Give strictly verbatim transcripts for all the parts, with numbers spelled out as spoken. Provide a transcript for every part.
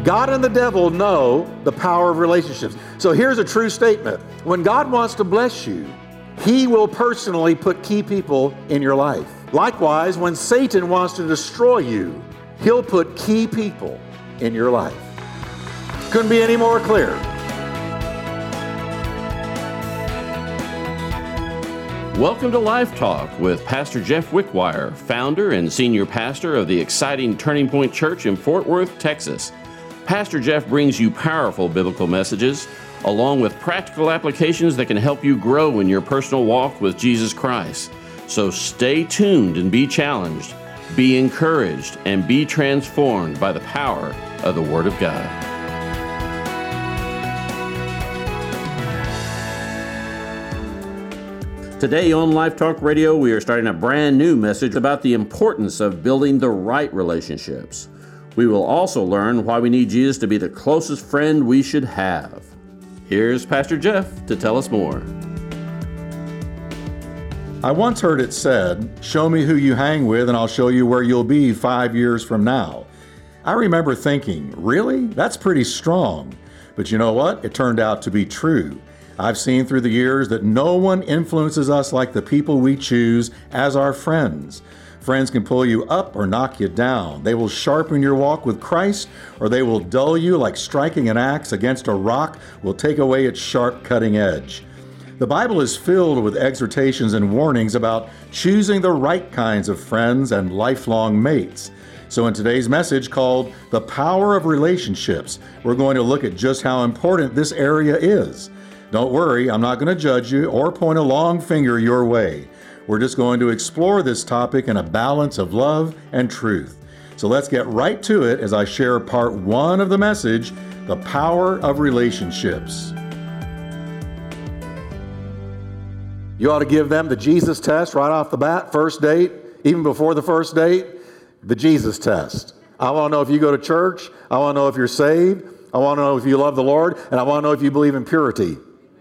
God and the devil know the power of relationships. So here's a true statement. When God wants to bless you, He will personally put key people in your life. Likewise, when Satan wants to destroy you, he'll put key people in your life. Couldn't be any more clear. Welcome to Life Talk with Pastor Jeff Wickwire, founder and senior pastor of the exciting Turning Point Church in Fort Worth, Texas. Pastor Jeff brings you powerful biblical messages, along with practical applications that can help you grow in your personal walk with Jesus Christ. So stay tuned and be challenged, be encouraged, and be transformed by the power of the Word of God. Today on Life Talk Radio, we are starting a brand new message about the importance of building the right relationships. We will also learn why we need Jesus to be the closest friend we should have. Here's Pastor Jeff to tell us more. I once heard it said, "Show me who you hang with and I'll show you where you'll be five years from now." I remember thinking, really? That's pretty strong. But you know what? It turned out to be true. I've seen through the years that no one influences us like the people we choose as our friends. Friends can pull you up or knock you down. They will sharpen your walk with Christ, or they will dull you like striking an axe against a rock will take away its sharp cutting edge. The Bible is filled with exhortations and warnings about choosing the right kinds of friends and lifelong mates. So in today's message called The Power of Relationships, we're going to look at just how important this area is. Don't worry, I'm not going to judge you or point a long finger your way. We're just going to explore this topic in a balance of love and truth. So let's get right to it as I share part one of the message, The Power of Relationships. You ought to give them the Jesus test right off the bat, first date, even before the first date, the Jesus test. I want to know if you go to church. I want to know if you're saved. I want to know if you love the Lord. And I want to know if you believe in purity.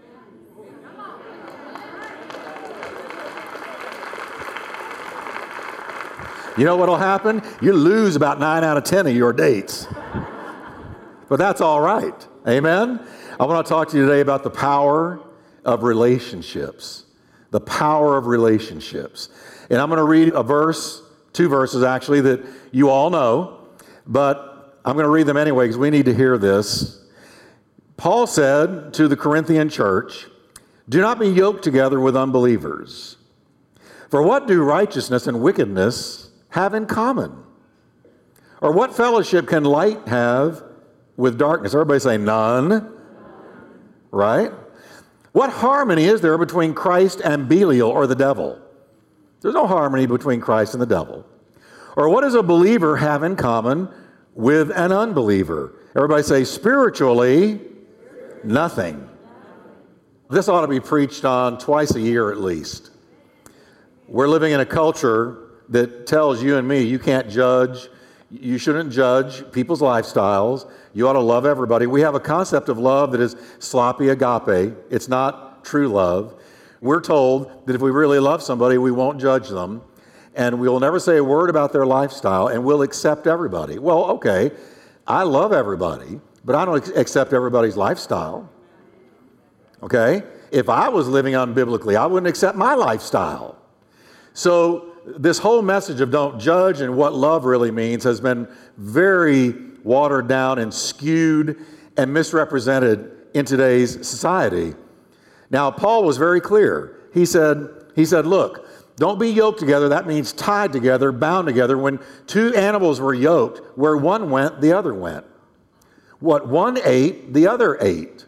You know what will happen? You lose about nine out of ten of your dates. But that's all right. Amen? I want to talk to you today about the power of relationships. The power of relationships. And I'm going to read a verse, two verses actually, that you all know. But I'm going to read them anyway because we need to hear this. Paul said to the Corinthian church, "Do not be yoked together with unbelievers. For what do righteousness and wickedness have in common? Or what fellowship can light have with darkness?" Everybody say none. Right? What harmony is there between Christ and Belial or the devil? There's no harmony between Christ and the devil. Or what does a believer have in common with an unbeliever? Everybody say spiritually, nothing. This ought to be preached on twice a year at least. We're living in a culture that tells you and me you can't judge, you shouldn't judge people's lifestyles, you ought to love everybody. We have a concept of love that is sloppy agape. It's not true love. We're told that if we really love somebody, we won't judge them, and we'll never say a word about their lifestyle, and we'll accept everybody. Well, okay, I love everybody, but I don't accept everybody's lifestyle. Okay? If I was living unbiblically, I wouldn't accept my lifestyle. So this whole message of don't judge and what love really means has been very watered down and skewed and misrepresented in today's society. Now, Paul was very clear. He said, he said, look, don't be yoked together. That means tied together, bound together. When two animals were yoked, where one went, the other went. What one ate, the other ate.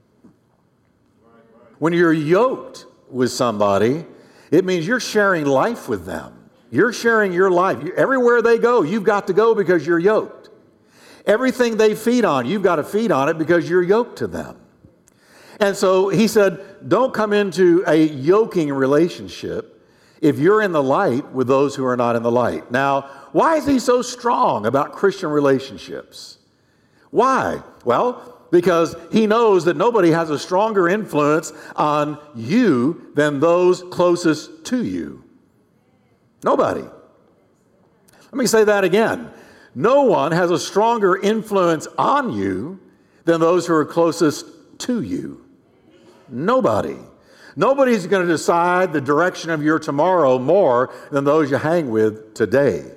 When you're yoked with somebody, it means you're sharing life with them. You're sharing your life. Everywhere they go, you've got to go because you're yoked. Everything they feed on, you've got to feed on it because you're yoked to them. And so he said, don't come into a yoking relationship if you're in the light with those who are not in the light. Now, why is he so strong about Christian relationships? Why? Well, because he knows that nobody has a stronger influence on you than those closest to you. Nobody. Let me say that again. No one has a stronger influence on you than those who are closest to you. Nobody. Nobody's going to decide the direction of your tomorrow more than those you hang with today.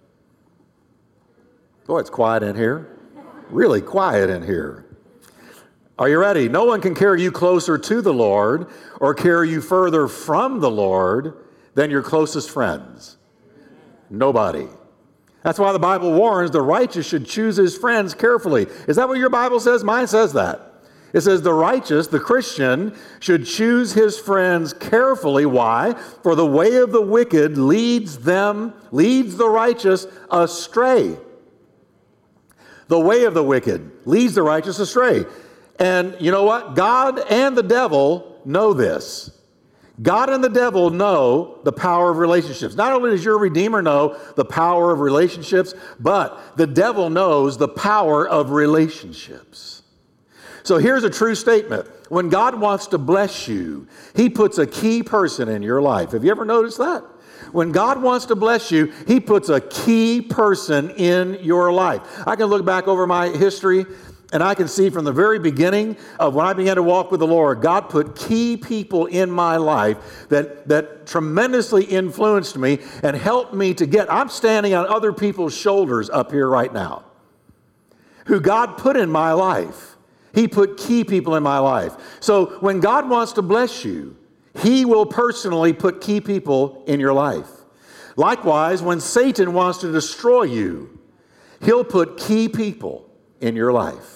Boy, it's quiet in here. Really quiet in here. Are you ready? No one can carry you closer to the Lord or carry you further from the Lord than your closest friends. Nobody. That's why the Bible warns the righteous should choose his friends carefully. Is that what your Bible says? Mine says that. It says the righteous, the Christian, should choose his friends carefully. Why? For the way of the wicked leads them, leads the righteous astray. The way of the wicked leads the righteous astray. And you know what? God and the devil know this. God and the devil know the power of relationships. Not only does your Redeemer know the power of relationships, but the devil knows the power of relationships. So here's a true statement. When God wants to bless you, he puts a key person in your life. Have you ever noticed that? When God wants to bless you, he puts a key person in your life. I can look back over my history and I can see from the very beginning of when I began to walk with the Lord, God put key people in my life that, that tremendously influenced me and helped me to get, I'm standing on other people's shoulders up here right now, who God put in my life. He put key people in my life. So when God wants to bless you, he will personally put key people in your life. Likewise, when Satan wants to destroy you, he'll put key people in your life.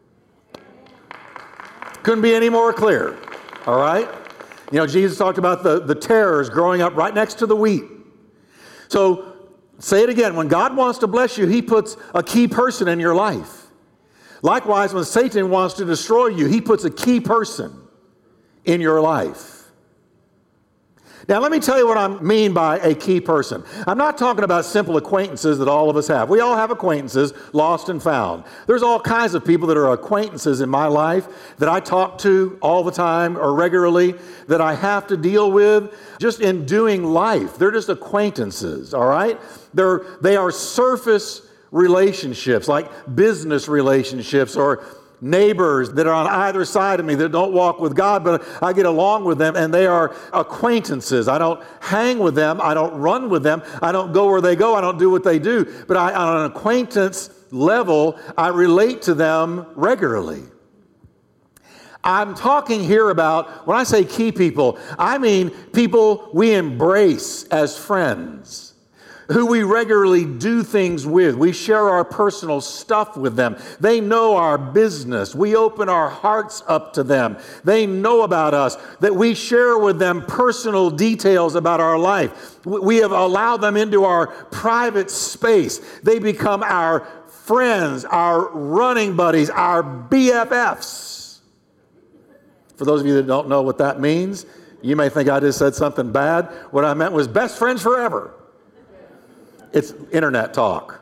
Couldn't be any more clear, all right? You know, Jesus talked about the, the tares growing up right next to the wheat. So say it again. When God wants to bless you, he puts a key person in your life. Likewise, when Satan wants to destroy you, he puts a key person in your life. Now, let me tell you what I mean by a key person. I'm not talking about simple acquaintances that all of us have. We all have acquaintances, lost and found. There's all kinds of people that are acquaintances in my life that I talk to all the time or regularly that I have to deal with just in doing life. They're just acquaintances, all right? They're, they are surface relationships, like business relationships or neighbors that are on either side of me that don't walk with God, but I get along with them and they are acquaintances. I don't hang with them. I don't run with them. I don't go where they go. I don't do what they do. But I, on an acquaintance level, I relate to them regularly. I'm talking here about, when I say key people, I mean people we embrace as friends, who we regularly do things with. We share our personal stuff with them. They know our business. We open our hearts up to them. They know about us, that we share with them personal details about our life. We have allowed them into our private space. They become our friends, our running buddies, our B F Fs. For those of you that don't know what that means, you may think I just said something bad. What I meant was best friends forever. It's internet talk.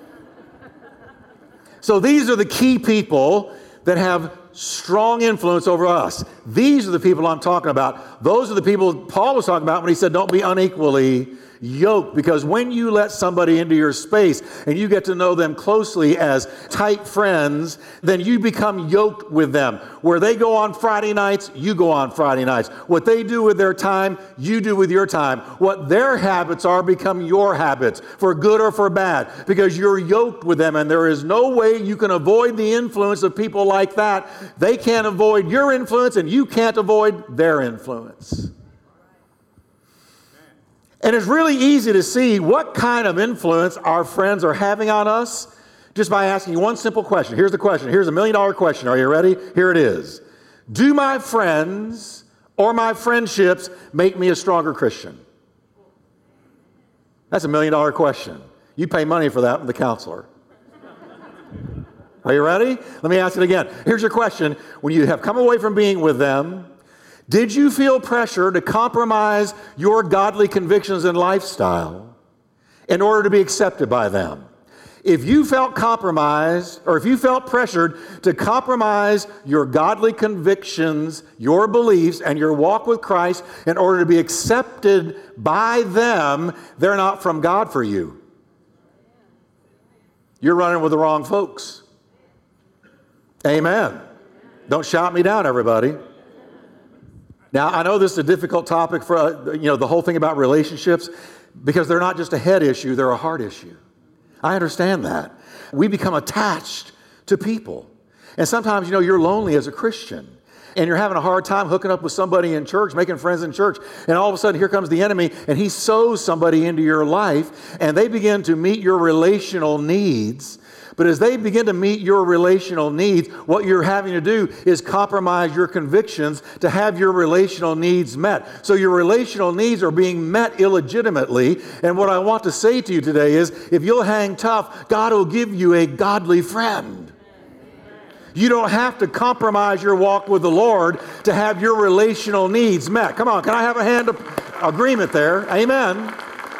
So these are the key people that have strong influence over us. These are the people I'm talking about. Those are the people Paul was talking about when he said, don't be unequally yoked. Because when you let somebody into your space and you get to know them closely as tight friends, then you become yoked with them. Where they go on Friday nights, you go on Friday nights. What they do with their time, you do with your time. What their habits are become your habits, for good or for bad, because you're yoked with them, and there is no way you can avoid the influence of people like that. They can't avoid your influence, and you can't avoid their influence. And it's really easy to see what kind of influence our friends are having on us just by asking you one simple question. Here's the question. Here's a million dollar question. Are you ready? Here it is. Do my friends or my friendships make me a stronger Christian? That's a million dollar question. You pay money for that with the counselor. Are you ready? Let me ask it again. Here's your question. When you have come away from being with them, did you feel pressure to compromise your godly convictions and lifestyle in order to be accepted by them? If you felt compromised, or if you felt pressured to compromise your godly convictions, your beliefs, and your walk with Christ in order to be accepted by them, they're not from God for you. You're running with the wrong folks. Amen. Don't shout me down, everybody. Now, I know this is a difficult topic for, uh, you know, the whole thing about relationships, because they're not just a head issue, they're a heart issue. I understand that. We become attached to people. And sometimes, you know, you're lonely as a Christian, and you're having a hard time hooking up with somebody in church, making friends in church, and all of a sudden here comes the enemy, and he sows somebody into your life, and they begin to meet your relational needs. But as they begin to meet your relational needs, what you're having to do is compromise your convictions to have your relational needs met. So your relational needs are being met illegitimately. And what I want to say to you today is, if you'll hang tough, God will give you a godly friend. You don't have to compromise your walk with the Lord to have your relational needs met. Come on, can I have a hand of agreement there? Amen.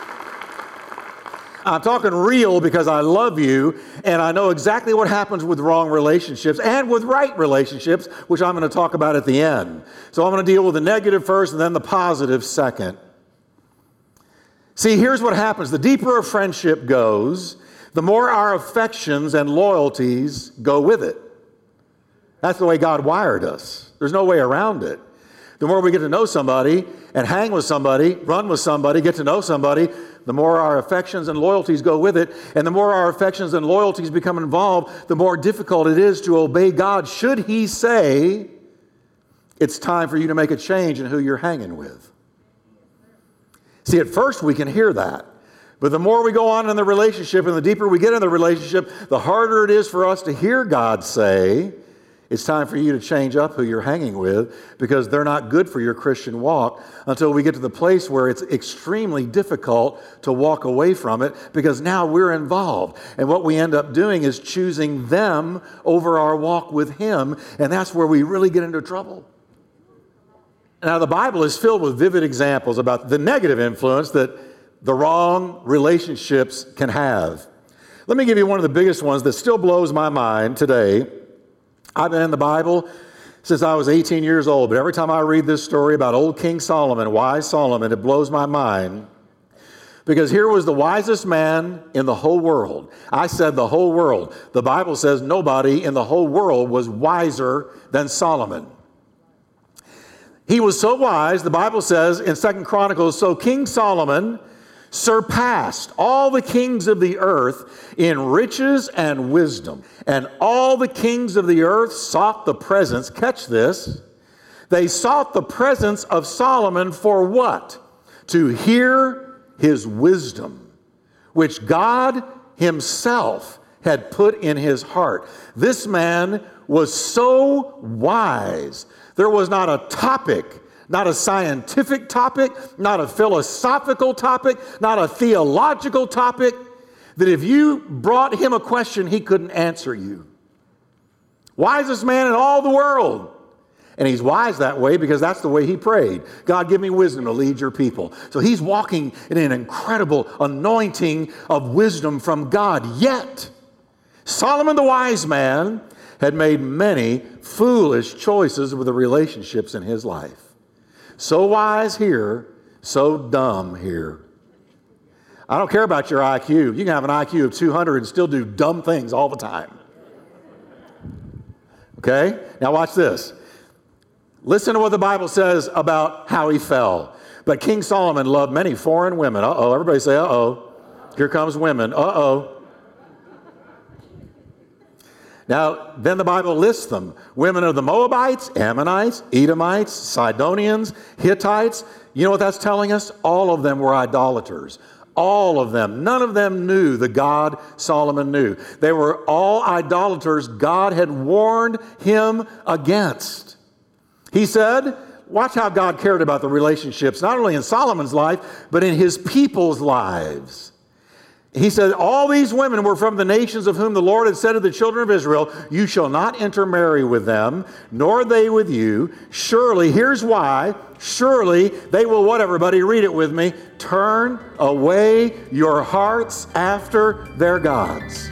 I'm talking real because I love you, and I know exactly what happens with wrong relationships and with right relationships, which I'm going to talk about at the end. So I'm going to deal with the negative first and then the positive second. See, here's what happens. The deeper a friendship goes, the more our affections and loyalties go with it. That's the way God wired us. There's no way around it. The more we get to know somebody and hang with somebody, run with somebody, get to know somebody, the more our affections and loyalties go with it. And the more our affections and loyalties become involved, the more difficult it is to obey God should He say, it's time for you to make a change in who you're hanging with. See, at first we can hear that. But the more we go on in the relationship and the deeper we get in the relationship, the harder it is for us to hear God say, it's time for you to change up who you're hanging with, because they're not good for your Christian walk, until we get to the place where it's extremely difficult to walk away from it, because now we're involved. And what we end up doing is choosing them over our walk with Him, and that's where we really get into trouble. Now, the Bible is filled with vivid examples about the negative influence that the wrong relationships can have. Let me give you one of the biggest ones that still blows my mind today. I've been in the Bible since I was eighteen years old, but every time I read this story about old King Solomon, wise Solomon, it blows my mind, because here was the wisest man in the whole world. I said the whole world. The Bible says nobody in the whole world was wiser than Solomon. He was so wise, the Bible says in Second Chronicles, so King Solomon surpassed all the kings of the earth in riches and wisdom. And all the kings of the earth sought the presence, catch this, they sought the presence of Solomon for what? To hear his wisdom, which God Himself had put in his heart. This man was so wise, there was not a topic, not a scientific topic, not a philosophical topic, not a theological topic, that if you brought him a question, he couldn't answer you. Wisest man in all the world. And he's wise that way because that's the way he prayed. God, give me wisdom to lead your people. So he's walking in an incredible anointing of wisdom from God. Yet, Solomon the wise man had made many foolish choices with the relationships in his life. So wise here, so dumb here. I don't care about your I Q. You can have an I Q of two hundred and still do dumb things all the time. Okay? Now watch this. Listen to what the Bible says about how he fell. But King Solomon loved many foreign women. Uh-oh. Everybody say, uh-oh. Here comes women. Uh-oh. Now, then the Bible lists them. Women of the Moabites, Ammonites, Edomites, Sidonians, Hittites. You know what that's telling us? All of them were idolaters. All of them. None of them knew the God Solomon knew. They were all idolaters God had warned him against. He said, watch how God cared about the relationships, not only in Solomon's life, but in his people's lives. He said, all these women were from the nations of whom the Lord had said to the children of Israel, you shall not intermarry with them, nor they with you. Surely, here's why, surely they will, what everybody, read it with me, turn away your hearts after their gods.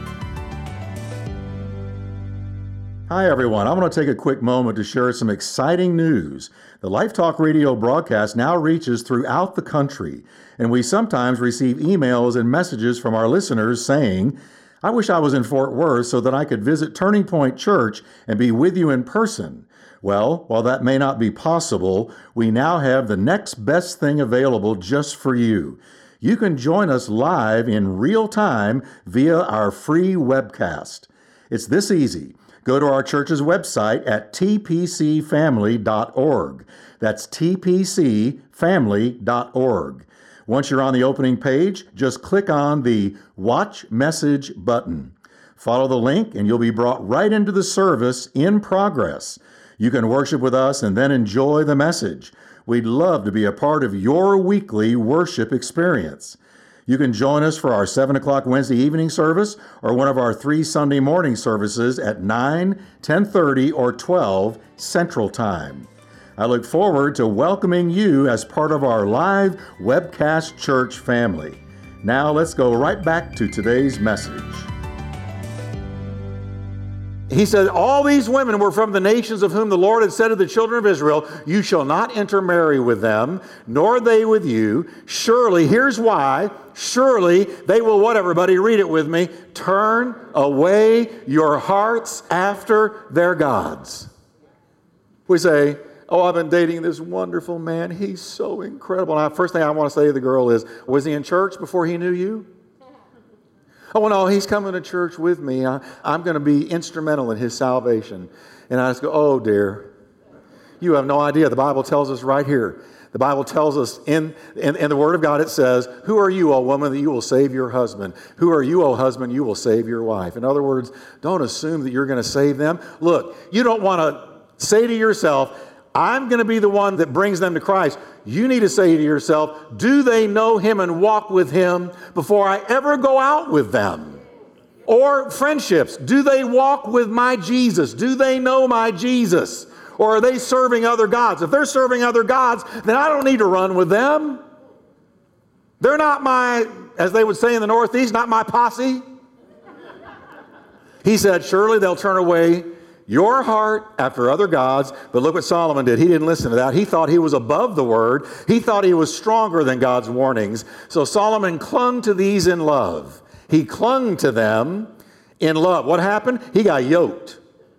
Hi, everyone. I want to take a quick moment to share some exciting news. The Life Talk radio broadcast now reaches throughout the country, and we sometimes receive emails and messages from our listeners saying, I wish I was in Fort Worth so that I could visit Turning Point Church and be with you in person. Well, while that may not be possible, we now have the next best thing available just for you. You can join us live in real time via our free webcast. It's this easy. Go to our church's website at t p c family dot org. That's t p c family dot org. Once you're on the opening page, just click on the Watch Message button. Follow the link and you'll be brought right into the service in progress. You can worship with us and then enjoy the message. We'd love to be a part of your weekly worship experience. You can join us for our seven o'clock Wednesday evening service or one of our three Sunday morning services at nine, ten thirty, or twelve Central Time. I look forward to welcoming you as part of our live webcast church family. Now let's go right back to today's message. He said, all these women were from the nations of whom the Lord had said to the children of Israel, you shall not intermarry with them, nor they with you. Surely, here's why, surely they will, what everybody, read it with me, turn away your hearts after their gods. We say, oh, I've been dating this wonderful man. He's so incredible. And the first thing I want to say to the girl is, was he in church before he knew you? Oh, no, he's coming to church with me. I, I'm going to be instrumental in his salvation. And I just go, oh, dear, you have no idea. The Bible tells us right here. The Bible tells us in, in, in the Word of God, it says, who are you, O woman, that you will save your husband? Who are you, O husband, you will save your wife? In other words, don't assume that you're going to save them. Look, you don't want to say to yourself, I'm going to be the one that brings them to Christ. You need to say to yourself, do they know him and walk with him before I ever go out with them? Or friendships, do they walk with my Jesus? Do they know my Jesus? Or are they serving other gods? If they're serving other gods, then I don't need to run with them. They're not my, as they would say in the Northeast, not my posse. He said, surely they'll turn away your heart after other gods. But look what Solomon did. He didn't listen to that. He thought he was above the word. He thought he was stronger than God's warnings. So Solomon clung to these in love. He clung to them in love. What happened? He got yoked.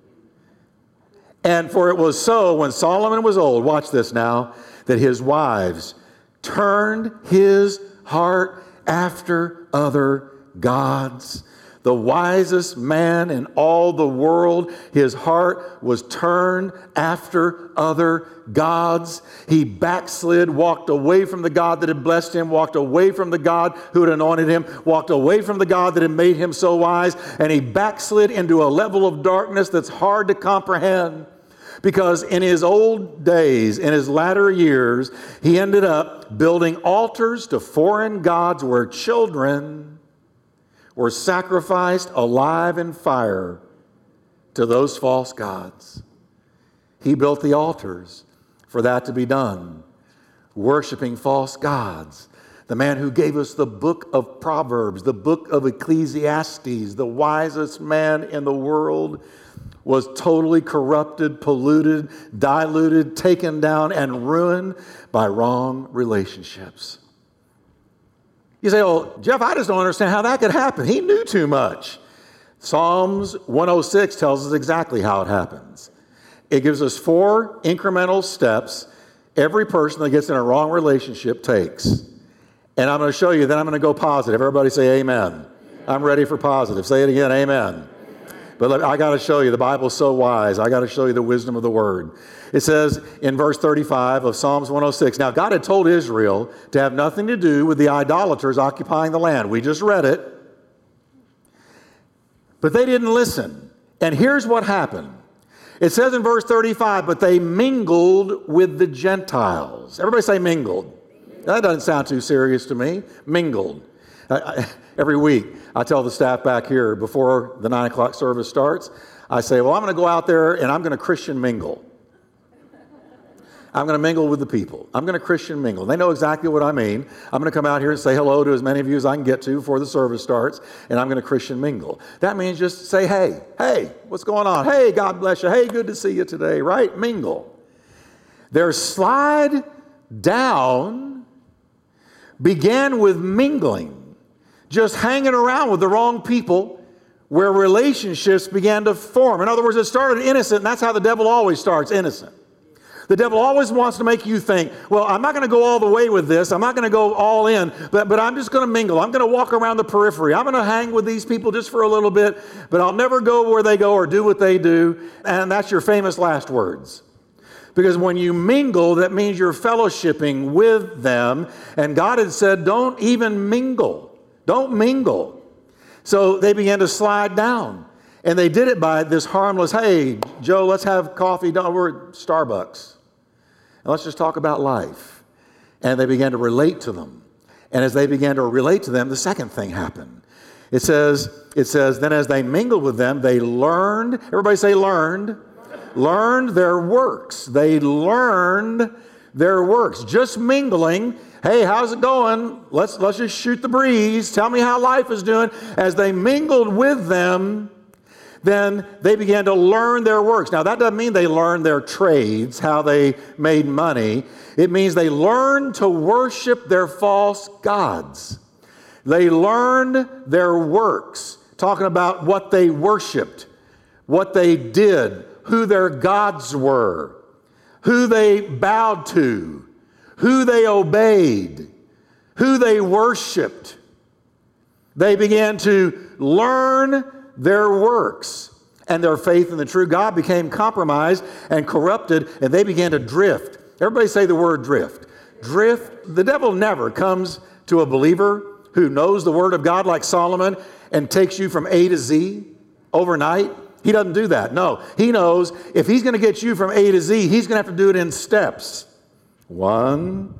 And for it was so when Solomon was old, watch this now, that his wives turned his heart after other gods. The wisest man in all the world, his heart was turned after other gods. He backslid, walked away from the God that had blessed him, walked away from the God who had anointed him, walked away from the God that had made him so wise, and he backslid into a level of darkness that's hard to comprehend. Because in his old days, in his latter years, he ended up building altars to foreign gods where children were sacrificed alive in fire to those false gods. He built the altars for that to be done, worshiping false gods. The man who gave us the book of Proverbs, the book of Ecclesiastes, the wisest man in the world, was totally corrupted, polluted, diluted, taken down, and ruined by wrong relationships. You say, oh, Jeff, I just don't understand how that could happen. He knew too much. Psalms one oh six tells us exactly how it happens. It gives us four incremental steps every person that gets in a wrong relationship takes. And I'm going to show you, then I'm going to go positive. Everybody say amen. I'm ready for positive. Say it again, amen. But look, I got to show you, the Bible's so wise. I got to show you the wisdom of the Word. It says in verse thirty-five of Psalms one oh six, now God had told Israel to have nothing to do with the idolaters occupying the land. We just read it. But they didn't listen. And here's what happened. It says in verse thirty-five, but they mingled with the Gentiles. Everybody say mingled. That doesn't sound too serious to me. Mingled. I, I, every week, I tell the staff back here before the nine o'clock service starts, I say, well, I'm going to go out there and I'm going to Christian mingle. I'm going to mingle with the people. I'm going to Christian mingle. They know exactly what I mean. I'm going to come out here and say hello to as many of you as I can get to before the service starts, and I'm going to Christian mingle. That means just say, hey, hey, what's going on? Hey, God bless you. Hey, good to see you today, right? Mingle. Their slide down began with mingling, just hanging around with the wrong people where relationships began to form. In other words, it started innocent, and that's how the devil always starts, innocent. The devil always wants to make you think, well, I'm not going to go all the way with this. I'm not going to go all in, but, but I'm just going to mingle. I'm going to walk around the periphery. I'm going to hang with these people just for a little bit, but I'll never go where they go or do what they do. And that's your famous last words. Because when you mingle, that means you're fellowshipping with them. And God had said, don't even mingle. Don't mingle. So they began to slide down. And they did it by this harmless, hey, Joe, let's have coffee. Don't, we're at Starbucks. And let's just talk about life. And they began to relate to them. And as they began to relate to them, the second thing happened. It says, it says, then as they mingled with them, they learned, everybody say learned, learned their works. They learned their works. Just mingling. Hey, how's it going? Let's, let's just shoot the breeze. Tell me how life is doing. As they mingled with them, then they began to learn their works. Now, that doesn't mean they learned their trades, how they made money. It means they learned to worship their false gods. They learned their works, talking about what they worshiped, what they did, who their gods were, who they bowed to, who they obeyed, who they worshiped. They began to learn their works, and their faith in the true God became compromised and corrupted, and they began to drift. Everybody say the word drift. Drift. The devil never comes to a believer who knows the word of God like Solomon and takes you from A to Z overnight. He doesn't do that. No, he knows if he's going to get you from A to Z, he's going to have to do it in steps. One,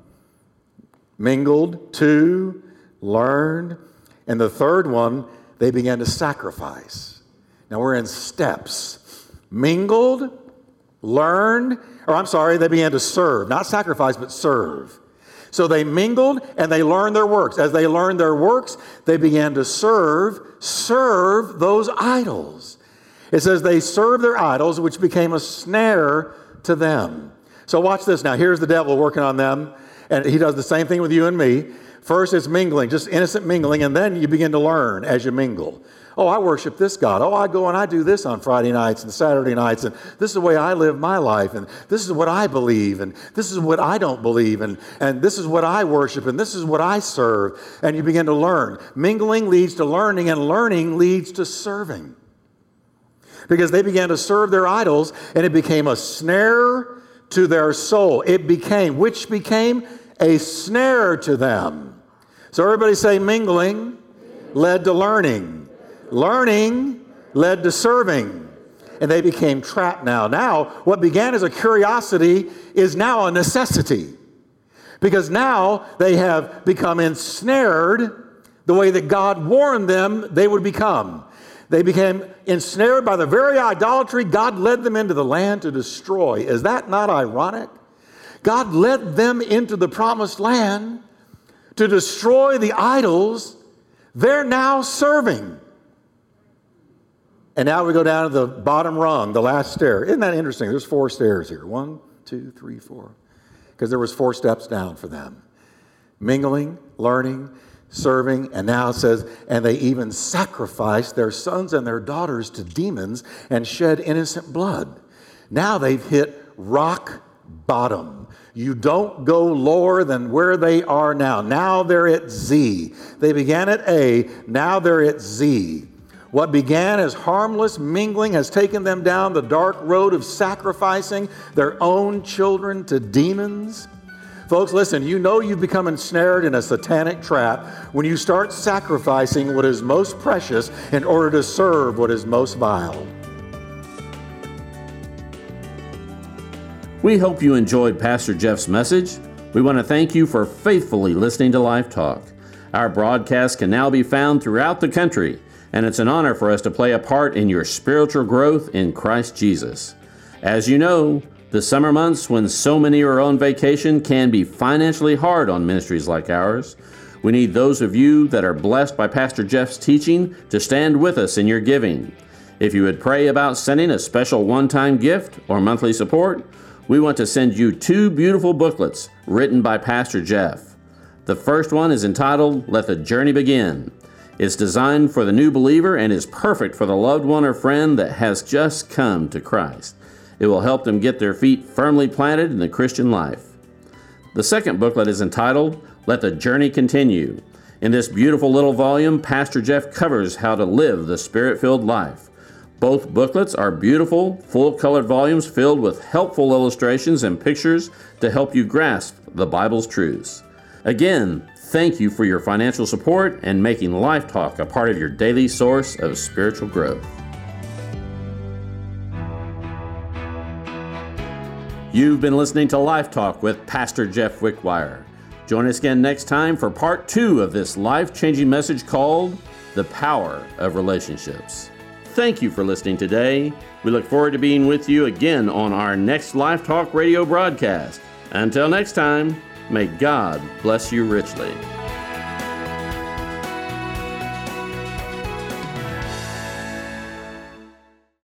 mingled. Two, learned. And the third one, they began to sacrifice. Now we're in steps. Mingled, learned, or I'm sorry, they began to serve. Not sacrifice, but serve. So they mingled and they learned their works. As they learned their works, they began to serve, serve those idols. It says they served their idols, which became a snare to them. So watch this now. Here's the devil working on them. And he does the same thing with you and me. First, it's mingling, just innocent mingling, and then you begin to learn as you mingle. Oh, I worship this God. Oh, I go and I do this on Friday nights and Saturday nights, and this is the way I live my life, and this is what I believe, and this is what I don't believe, and, and this is what I worship, and this is what I serve. And you begin to learn. Mingling leads to learning, and learning leads to serving. Because they began to serve their idols, and it became a snare to their soul. It became, which became a snare to them. So everybody say mingling led to learning. Learning led to serving. And they became trapped now. Now, what began as a curiosity is now a necessity. Because now they have become ensnared the way that God warned them they would become. They became ensnared by the very idolatry God led them into the land to destroy. Is that not ironic? God led them into the promised land to destroy the idols they're now serving. And now we go down to the bottom rung, the last stair. Isn't that interesting? There's four stairs here. One, two, three, four. Because there was four steps down for them. Mingling, learning, serving, and now it says, and they even sacrificed their sons and their daughters to demons and shed innocent blood. Now they've hit rock bottom. You don't go lower than where they are now. Now they're at Z. They began at A, now they're at Z. What began as harmless mingling has taken them down the dark road of sacrificing their own children to demons. Folks, listen, you know you've become ensnared in a satanic trap when you start sacrificing what is most precious in order to serve what is most vile. We hope you enjoyed Pastor Jeff's message. We want to thank you for faithfully listening to Life Talk. Our broadcast can now be found throughout the country, and it's an honor for us to play a part in your spiritual growth in Christ Jesus. As you know, the summer months when so many are on vacation can be financially hard on ministries like ours. We need those of you that are blessed by Pastor Jeff's teaching to stand with us in your giving. If you would pray about sending a special one-time gift or monthly support, we want to send you two beautiful booklets written by Pastor Jeff. The first one is entitled, Let the Journey Begin. It's designed for the new believer and is perfect for the loved one or friend that has just come to Christ. It will help them get their feet firmly planted in the Christian life. The second booklet is entitled, Let the Journey Continue. In this beautiful little volume, Pastor Jeff covers how to live the Spirit-filled life. Both booklets are beautiful, full-colored volumes filled with helpful illustrations and pictures to help you grasp the Bible's truths. Again, thank you for your financial support and making Life Talk a part of your daily source of spiritual growth. You've been listening to Life Talk with Pastor Jeff Wickwire. Join us again next time for part two of this life-changing message called The Power of Relationships. Thank you for listening today. We look forward to being with you again on our next Life Talk radio broadcast. Until next time, may God bless you richly.